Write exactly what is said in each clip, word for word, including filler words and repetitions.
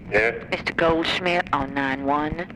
Yes. Mister Goldschmidt on nine one.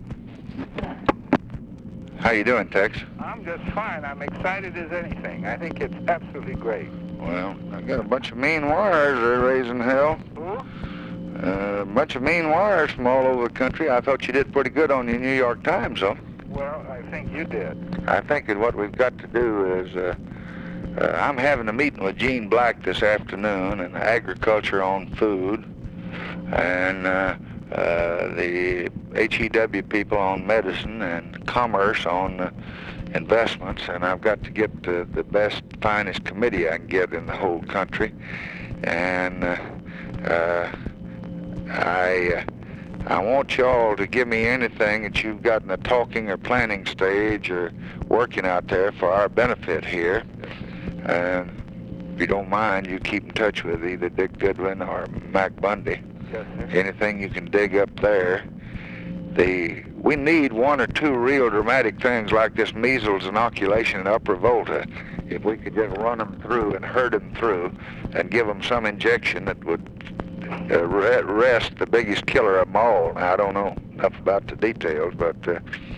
How you doing, Tex? I'm just fine. I'm excited as anything. I think it's absolutely great. Well, I got a bunch of mean wires they're raising hell. Who? Uh, a bunch of mean wires from all over the country. I thought you did pretty good on your New York Times, though. Well, I think you did. I think that what we've got to do is, uh, uh, I'm having a meeting with Gene Black this afternoon in agriculture on food, and uh, uh, the H E W people on medicine, and commerce on uh, investments, and I've got to get the, the best, finest committee I can get in the whole country, and uh, uh, I uh, I want y'all to give me anything that you've got in the talking or planning stage or working out there for our benefit here. And if you don't mind, you keep in touch with either Dick Goodwin or Mac Bundy. Yes, sir. Anything you can dig up there. The we need one or two real dramatic things like this measles inoculation in Upper Volta. If we could just run them through and herd them through and give them some injection that would uh, rest the biggest killer of them all. Now, I don't know enough about the details, but uh,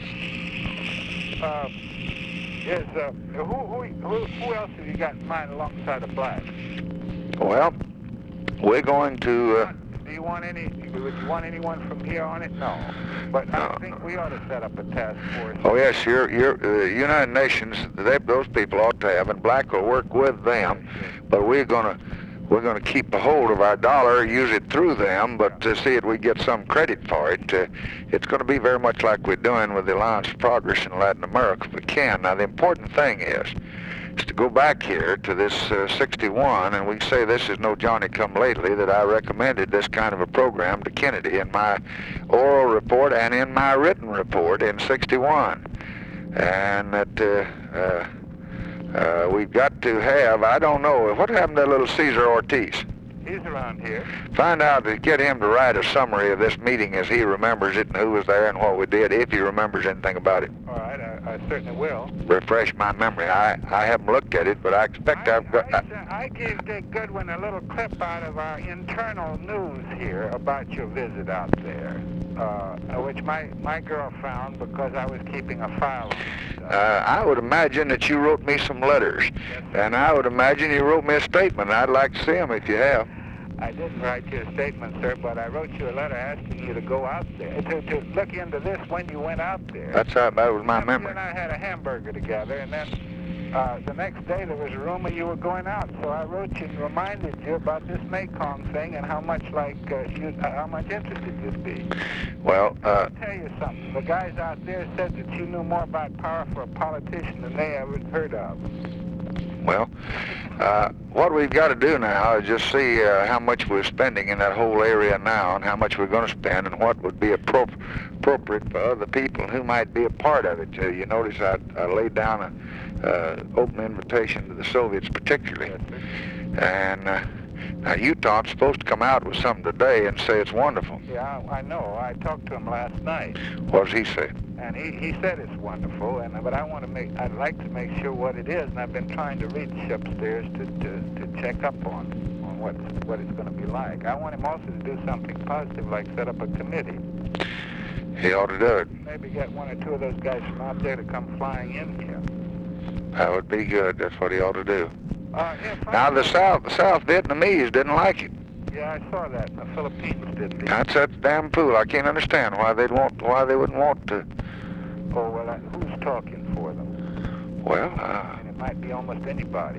Uh, is, uh, who, who, who, who else have you got in mind alongside of Black? well, we're going to. Uh, Do you want any, would you want anyone from here on it? No. But I No. think we ought to set up a task force. Oh yes, your your uh, United Nations. They, those people ought to have, and Black will work with them. But we're gonna we're gonna keep a hold of our dollar, use it through them, but to see that we get some credit for it. Uh, it's going to be very much like we're doing with the Alliance for Progress in Latin America, if we can. Now the important thing is. is to go back here to this uh, sixty-one, and we say this is no Johnny-come-lately, that I recommended this kind of a program to Kennedy in my oral report and in my written report in sixty-one. And that uh, uh, uh, we've got to have, I don't know, what happened to little Cesar Ortiz? He's around here. Find out to get him to write a summary of this meeting as he remembers it and who was there and what we did, if he remembers anything about it. All right, I, I certainly will. Refresh my memory. I, I haven't looked at it, but I expect I, I've got... I, I, I gave Dick Goodwin a little clip out of our internal news here about your visit out there, uh, which my, my girl found because I was keeping a file on it. Uh, Uh, I would imagine that you wrote me some letters, and I would imagine you wrote me a statement. I'd like to see them if you have. I didn't write you a statement, sir, but I wrote you a letter asking you to go out there, to, to look into this when you went out there. That's how, that was my You memory. and I had a hamburger together, and then uh, the next day there was a rumor you were going out, so I wrote you and reminded you about this Mekong thing and how much like uh, you, uh, how much interested you'd be. Well, uh, I'll tell you something. The guys out there said that you knew more about power for a politician than they ever heard of. well, uh, what we've got to do now is just see uh, how much we're spending in that whole area now and how much we're going to spend and what would be appro- appropriate for other people who might be a part of it. Uh, you notice I, I laid down an uh, open invitation to the Soviets particularly. And uh, now Utah's supposed to come out with something today and say it's wonderful. Yeah, I, I know. I talked to him last night. What does he say? And he, he said it's wonderful, and but I want to make I'd like to make sure what it is, and I've been trying to reach upstairs to, to, to check up on on what what it's going to be like. I want him also to do something positive, like set up a committee. He ought to do it. Maybe get one or two of those guys from out there to come flying in here. That would be good. That's what he ought to do. Uh, yeah, Now the finally- South, the South Vietnamese didn't like it. Yeah, I saw that. The Philippines didn't. That's that damn fool. I can't understand why they'd want, why they wouldn't want to. Oh well, uh, who's talking for them? Well, uh, And it might be almost anybody.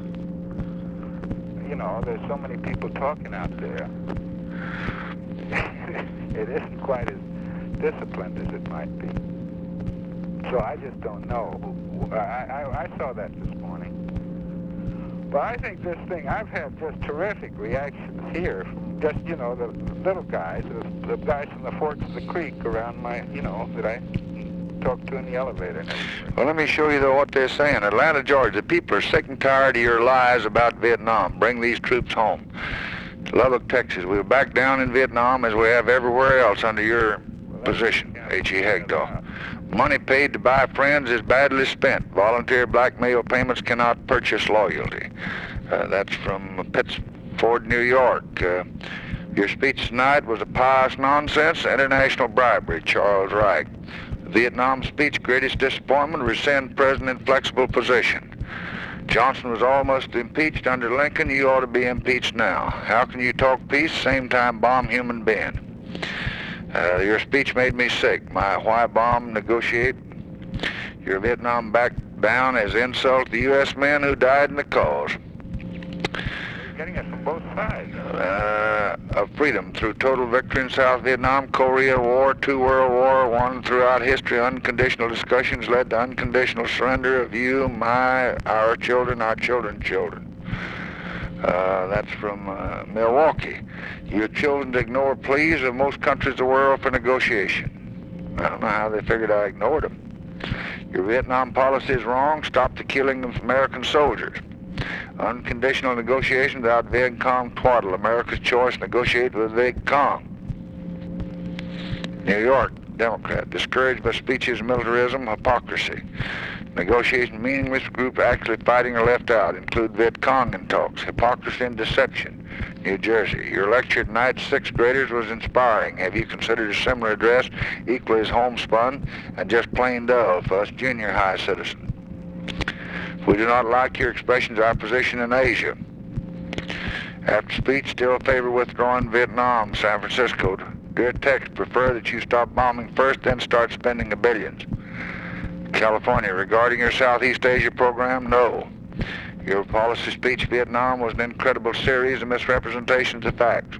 You know, there's so many people talking out there. It isn't quite as disciplined as it might be. So I just don't know. I, I, I saw that this morning. But I think this thing, I've had just terrific reactions here from just, you know, the little guys, the, the guys from the forks of the creek around my, you know, that I talked to in the elevator and everything. well, let me show you though what they're saying. Atlanta, Georgia, people are sick and tired of your lies about Vietnam. Bring these troops home. Lubbock, Texas, we're back down in Vietnam as we have everywhere else under your position, H E. Hagdahl. Money paid to buy friends is badly spent. Volunteer blackmail payments cannot purchase loyalty. Uh, that's from Pittsford, New York. Uh, Your speech tonight was a pious nonsense, international bribery, Charles Reich. The Vietnam speech, greatest disappointment, rescind President inflexible position. Johnson was almost impeached under Lincoln. You ought to be impeached now. How can you talk peace, same time bomb human being? Uh, your speech made me sick. My why bomb negotiate? Your Vietnam back down as insult to the U S men who died in the cause. You're getting it from both sides. Uh, of freedom through total victory in South Vietnam, Korea War, two World War, one throughout history, unconditional discussions led to unconditional surrender of you, my, our children, our children's children. Uh, that's from uh, Milwaukee. Your children ignore pleas of most countries of the world for negotiation. I don't know how they figured I ignored them. Your Vietnam policy is wrong. Stop the killing of American soldiers. Unconditional negotiation without Viet Cong twaddle. America's choice, negotiate with Viet Cong. New York, Democrat. Discouraged by speeches, militarism, hypocrisy. Negotiation meaningless, group actually fighting are left out. Include Viet Cong in talks. Hypocrisy and deception. New Jersey. Your lecture tonight to sixth graders was inspiring. Have you considered a similar address, equally as homespun and just plain dull for us junior high citizens? We do not like your expressions of our position in Asia. After speech, still favor withdrawing Vietnam, San Francisco. Dear text, prefer that you stop bombing first, then start spending the billions. California, regarding your Southeast Asia program, no. Your policy speech, Vietnam, was an incredible series of misrepresentations of facts.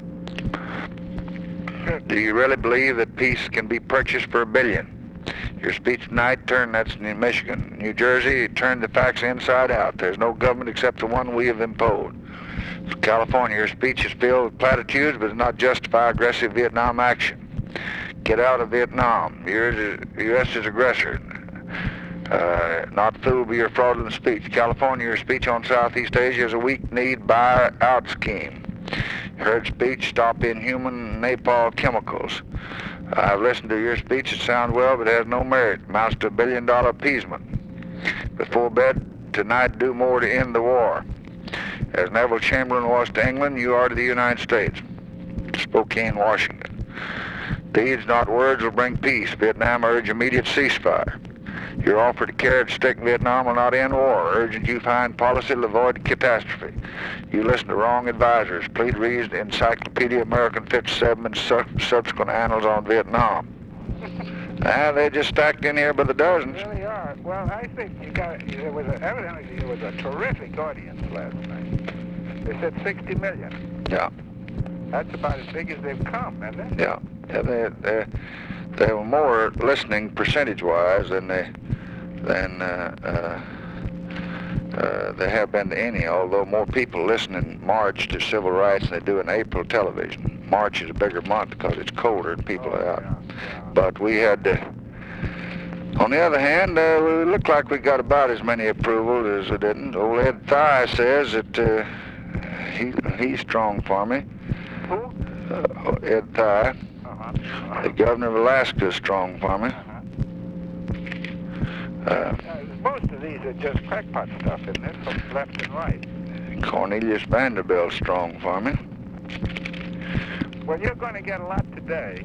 Do you really believe that peace can be purchased for a billion? Your speech tonight turned, that's in Michigan. New Jersey, turned the facts inside out. There's no government except the one we have imposed. California, your speech is filled with platitudes, but does not justify aggressive Vietnam action. Get out of Vietnam. The U S is aggressor. Uh, not fooled by your fraudulent speech. California, your speech on Southeast Asia is a weak-kneed buy-out scheme. Heard speech, stop inhuman napalm chemicals. I've listened to your speech. It sounds well, but it has no merit. Amounts to a billion-dollar appeasement. Before bed tonight, do more to end the war. As Neville Chamberlain was to England, you are to the United States. Spokane, Washington. Deeds, not words, will bring peace. Vietnam, urge immediate ceasefire. Your offer to carrot stick Vietnam will not end war. Urgent you find policy to avoid catastrophe. You listen to wrong advisors. Please read Encyclopedia American fifty-seven and su subsequent annals on Vietnam. Ah, they just stacked in here by the dozens. They really are. Well, I think you got. There was a, evidently there was a terrific audience last night. They said sixty million. Yeah. That's about as big as they've come, isn't it? Yeah. Yeah. They they they were more listening percentage-wise than they than uh, uh, uh, there have been to any. Although more people listen in March to civil rights than they do in April television. March is a bigger month because it's colder and people Oh, are out. yeah, yeah. But we had, uh, on the other hand, uh, we looked like we got about as many approval as we didn't. Old Ed Thigh says that uh, he he's strong for me. Who? Uh, Ed Thigh, Uh-huh. the governor of Alaska, is strong for me. Uh-huh. Uh, Uh, most of these are just crackpot stuff, isn't it? From left and right. Cornelius Vanderbilt's strong for me. Well, you're going to get a lot today.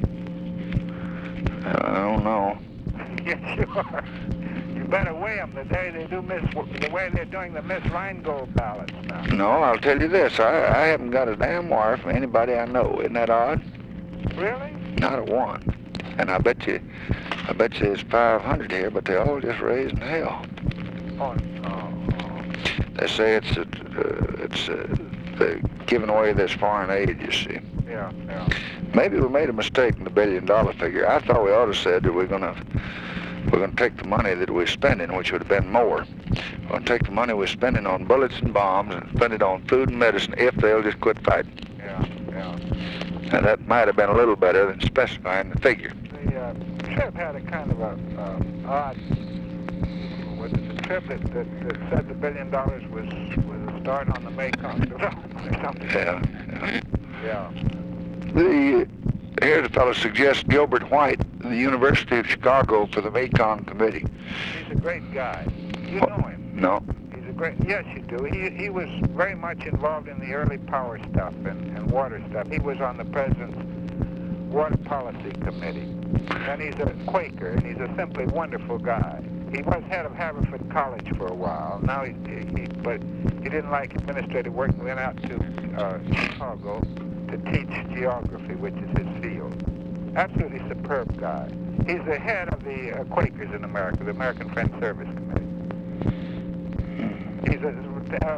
I don't know. Yes, you are. You better weigh them the day they do Miss, the way they're doing the Miss Rheingold ballots now. No, I'll tell you this. I, I haven't got a damn wire from anybody I know. Isn't that odd? Really? Not a one. And I bet you, I bet you there's five hundred here, but they're all just raising hell. Oh, oh. They say it's a, uh, it's uh, they're giving away this foreign aid, you see. Yeah, yeah. Maybe we made a mistake in the billion dollar figure. I thought we ought to said that we're gonna we're gonna take the money that we're spending, which would have been more. We're gonna take the money we're spending on bullets and bombs and spend it on food and medicine if they'll just quit fighting. Yeah, yeah. And that might have been a little better than specifying the figure. The uh, trip had a kind of a uh, odd. Was it the trip that, that, that said the billion dollars was was a start on the Mekong development or something? Yeah. yeah. Yeah. The here's a fellow suggests Gilbert White, the University of Chicago, for the Mekong Committee. He's a great guy. You know him. No. He's a a great, yes, you do. He he was very much involved in the early power stuff and, and water stuff. He was on the president's water policy committee. And he's a Quaker, and he's a simply wonderful guy. He was head of Haverford College for a while. Now he, he but he didn't like administrative work and went out to uh, Chicago to teach geography, which is his field. Absolutely superb guy. He's the head of the uh, Quakers in America, the American Friends Service Committee. He's a, uh,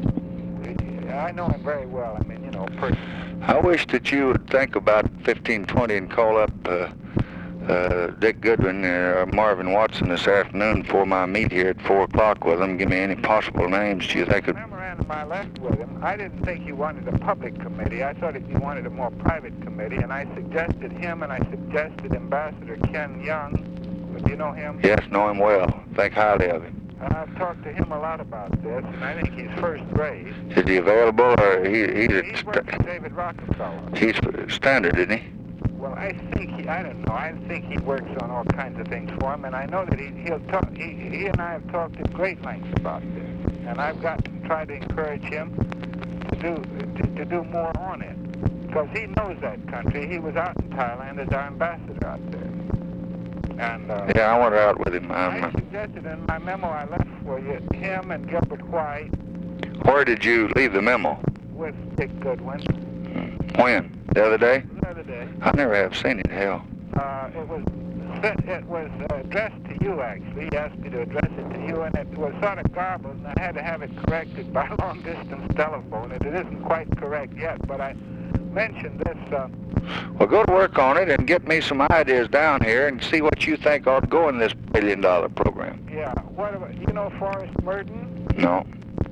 I know him very well. I mean, you know, personally. I wish that you would think about fifteen twenty and call up uh, uh, Dick Goodwin or Marvin Watson this afternoon before my meet here at four o'clock with them. Give me any possible names do you think The could... memorandum I left with him, I didn't think he wanted a public committee. I thought he wanted a more private committee, and I suggested him, and I suggested Ambassador Ken Young. Do you know him? Yes, know him well. Think highly of him. And I've talked to him a lot about this, and I think he's first rate. Is he available, or he, he's He at works st- for David Rockefeller. he's standard, isn't he? Well, I think he, I don't know, I think he works on all kinds of things for him, and I know that he, he'll talk, he, he and I have talked at great length about this, and I've got to try to encourage him to do, to, to do more on it, because he knows that country. He was out in Thailand as our ambassador out there. And, uh, Yeah, I went out with him. I Um, suggested in my memo I left for you, him and Gilbert White where did you leave the memo? with Dick Goodwin When? The other day? the other day. I never have seen it, hell. Uh, it was it was uh, addressed to you, actually. He asked me to address it to you, and it was sort of garbled, and I had to have it corrected by long-distance telephone. And it isn't quite correct yet, but I mentioned this. Uh, Well, go to work on it and get me some ideas down here and see what you think ought to go in this billion dollar program. yeah, what about, you know Forrest Merton? No.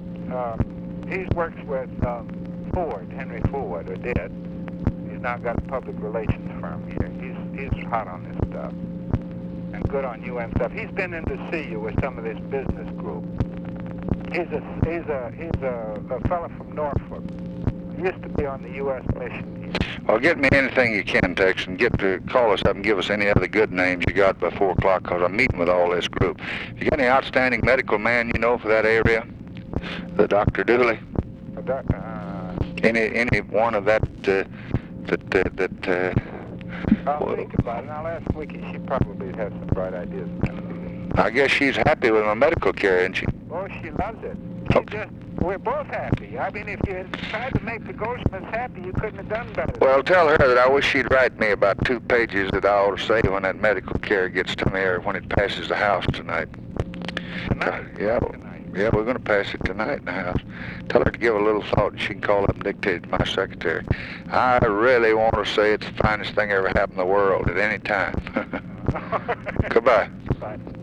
Um, he works with um, Ford, Henry Ford, or did. He's now got a public relations firm here. He's he's hot on this stuff and good on U N stuff. He's been in to see you with some of this business group. He's a he's a he's a, a fellow from Norfolk. He used to be on the U S mission here. Well, get me anything you can, Tex, and get to call us up and give us any other good names you got by four o'clock, because I'm meeting with all this group. You got any outstanding medical man you know for that area? The Doctor Dooley? A doc- uh, Any any one of that uh, that uh, that? Uh, I'll well, think about it. And I'll ask Wiki. She probably has some bright ideas. I guess she's happy with my medical care, isn't she? Oh, she loves it. She Oh. just, we're both happy. I mean, if you had tried to make the Ghostmans happy, you couldn't have done better. Well, tell her that I wish she'd write me about two pages that I ought to say when that medical care gets to me, or when it passes the house tonight. Tonight. Yeah, Tonight. yeah, we're going to pass it tonight in the house. Tell her to give a little thought, and she can call up and dictate it to my secretary. I really want to say it's the finest thing ever happened in the world at any time. Goodbye. Bye.